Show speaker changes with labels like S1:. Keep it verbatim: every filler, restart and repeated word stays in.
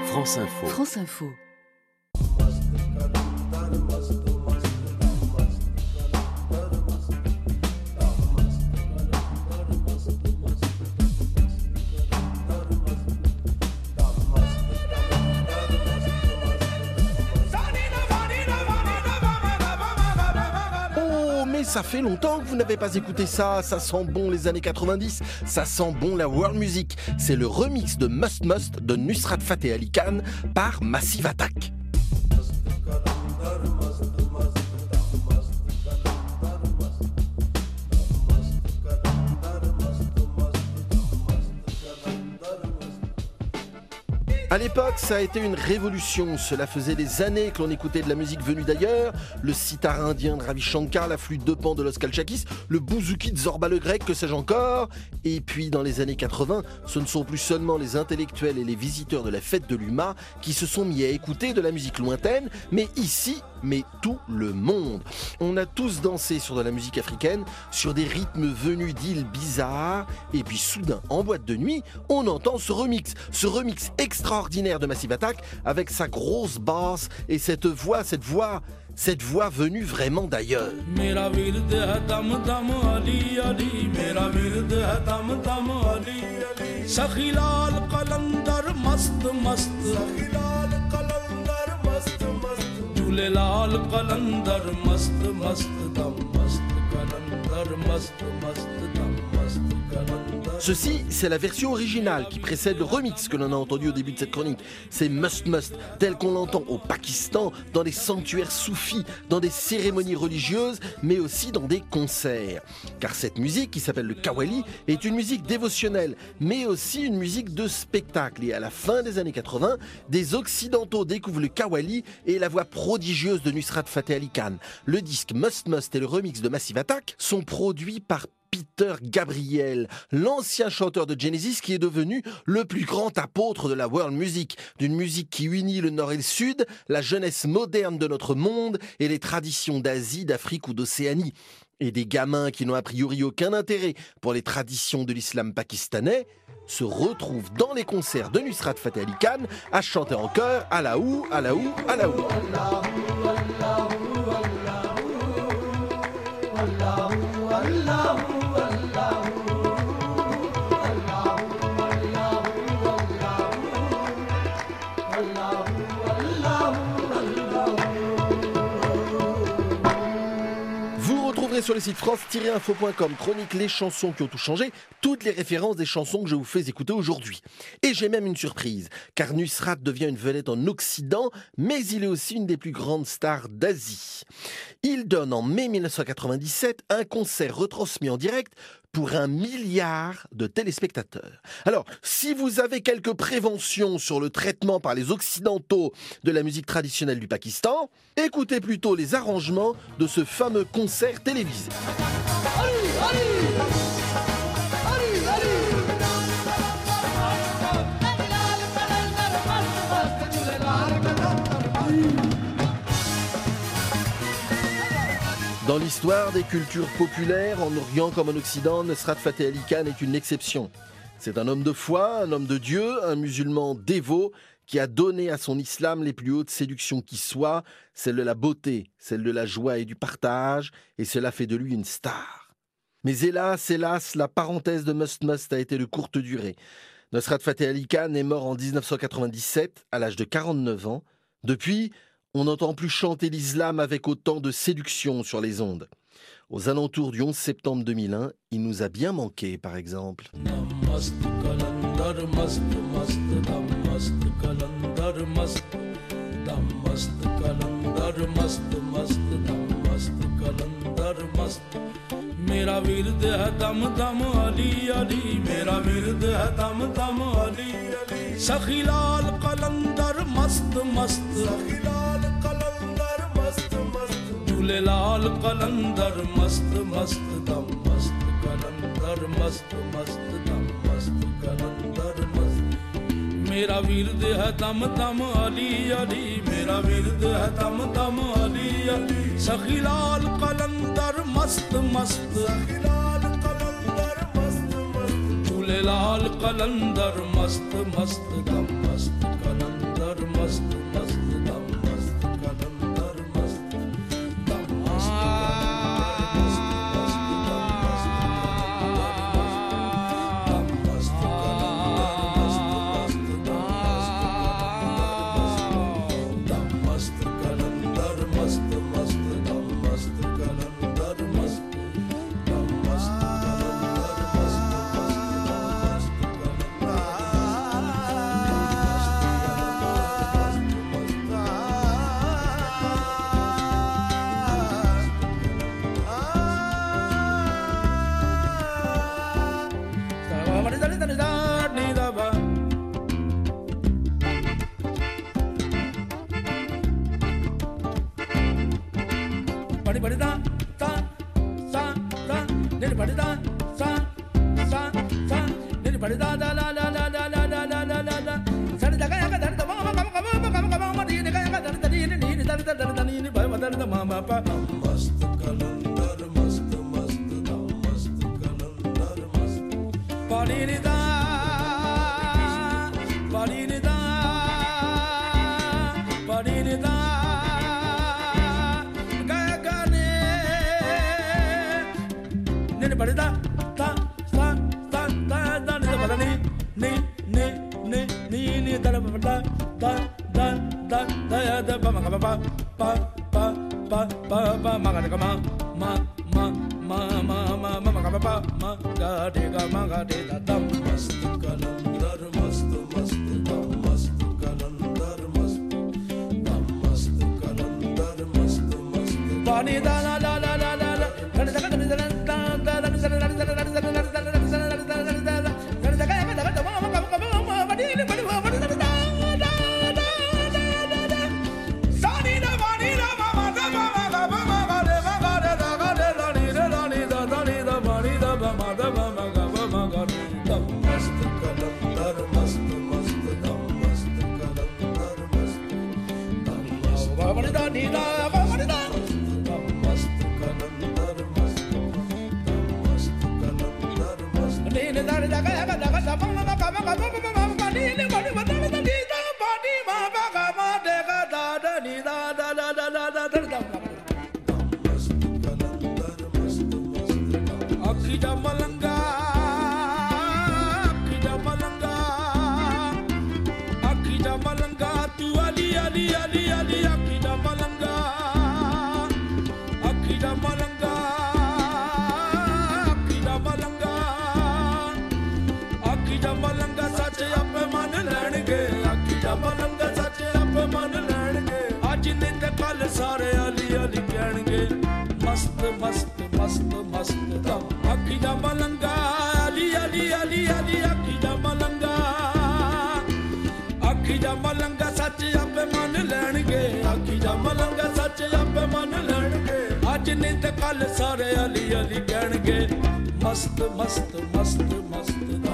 S1: France Info.
S2: France Info.
S3: Ça fait longtemps que vous n'avez pas écouté ça, ça sent bon les années quatre-vingt-dix, ça sent bon la world music. C'est le remix de Must Must de Nusrat Fateh Ali Khan par Massive Attack. À l'époque, ça a été une révolution. Cela faisait des années que l'on écoutait de la musique venue d'ailleurs. Le sitar indien de Ravi Shankar, la flûte de Pan de Los Kalchakis, le bouzouki de Zorba le Grec, que sais-je encore. Et puis, dans les années quatre-vingts, ce ne sont plus seulement les intellectuels et les visiteurs de la fête de l'U M A qui se sont mis à écouter de la musique lointaine, mais ici, mais tout le monde. On a tous dansé sur de la musique africaine, sur des rythmes venus d'îles bizarres. Et puis soudain, en boîte de nuit, on entend ce remix, ce remix extraordinaire ordinaire de Massive Attack avec sa grosse basse et cette voix, cette voix, cette voix venue vraiment d'ailleurs. Ceci, c'est la version originale qui précède le remix que l'on a entendu au début de cette chronique. C'est Must Must, tel qu'on l'entend au Pakistan, dans des sanctuaires soufis, dans des cérémonies religieuses, mais aussi dans des concerts. Car cette musique, qui s'appelle le Qawwali, est une musique dévotionnelle, mais aussi une musique de spectacle. Et à la fin des années quatre-vingts, des Occidentaux découvrent le Qawwali et la voix prodigieuse de Nusrat Fateh Ali Khan. Le disque Must Must et le remix de Massive Attack sont produits par Peter Gabriel, l'ancien chanteur de Genesis qui est devenu le plus grand apôtre de la world music, d'une musique qui unit le nord et le sud, la jeunesse moderne de notre monde et les traditions d'Asie, d'Afrique ou d'Océanie. Et des gamins qui n'ont a priori aucun intérêt pour les traditions de l'islam pakistanais se retrouvent dans les concerts de Nusrat Fateh Ali Khan à chanter en chœur « Allahu, Allahu, Allahu ». Sur le site france tiret info point com, chronique les chansons qui ont tout changé, toutes les références des chansons que je vous fais écouter aujourd'hui. Et j'ai même une surprise, car Nusrat devient une vedette en Occident, mais il est aussi une des plus grandes stars d'Asie. Il donne en mai mille neuf cent quatre-vingt-dix-sept un concert retransmis en direct pour un milliard de téléspectateurs. Alors, si vous avez quelques préventions sur le traitement par les Occidentaux de la musique traditionnelle du Pakistan, écoutez plutôt les arrangements de ce fameux concert télévisé. Allez, allez Dans l'histoire des cultures populaires, en Orient comme en Occident, Nusrat Fateh Ali Khan est une exception. C'est un homme de foi, un homme de Dieu, un musulman dévot qui a donné à son islam les plus hautes séductions qui soient, celle de la beauté, celle de la joie et du partage, et cela fait de lui une star. Mais hélas, hélas, la parenthèse de Must Must a été de courte durée. Nusrat Fateh Ali Khan est mort en dix-neuf cent quatre-vingt-dix-sept, à l'âge de quarante-neuf ans. Depuis, on n'entend plus chanter l'islam avec autant de séduction sur les ondes. Aux alentours du onze septembre deux mille un, il nous a bien manqué, par exemple.
S4: मेरा विरद है दम दम अली अली मेरा विरद है दम दम अली अली सखी लाल कलंदर मस्त मस्त सखी लाल कलंदर मस्त मस्त झूले लाल कलंदर मस्त मस्त दम मस्त कलंदर मस्त मस्त दम मस्त कलंदर मस्त मेरा विरद है दम दम अली अली मेरा विरद है दम दम अली अली सखी लाल कलंदर मस्त मस्त सखी लाल कलंदर मस्त मस्त झूले लाल कलंदर मस्त मस्त दम मस्त कलंदर bari bari da sa sa sa nil bari da sa sa sa nil bari da da la la la la la la la la la la sa da ga ga da da ma ma ma ma ma ma ma di ne ga ga da da ni ni ni da da da da ni ni ba ba da da ma ma pa mast kalandar mast mast da mast kalandar mast bari ni da bari ni da bari ni da bari da da sa sa da da ni da ni ni ni ni ni ni da da da da da da da ya da ba ma ga ba pa pa pa pa pa ma ga ga ma ma ma ma ma ma ma ma ga ba pa ma ga de ga ma ga de da da mast kalandar mast mast da mast kalandar mast da mast kalandar mast mast bani da la la la la la la da da da da सारे अली अली कहणगे मस्त मस्त मस्त मस्त दम अखी दा मलंगा अली अली अली अली अखी दा मलंगा अखी दा मलंगा सच आपे मन लैणगे अखी दा मलंगा सच आपे मन लैणगे अज नहीं ते कल सारे अली अली कहणगे मस्त मस्त मस्त मस्त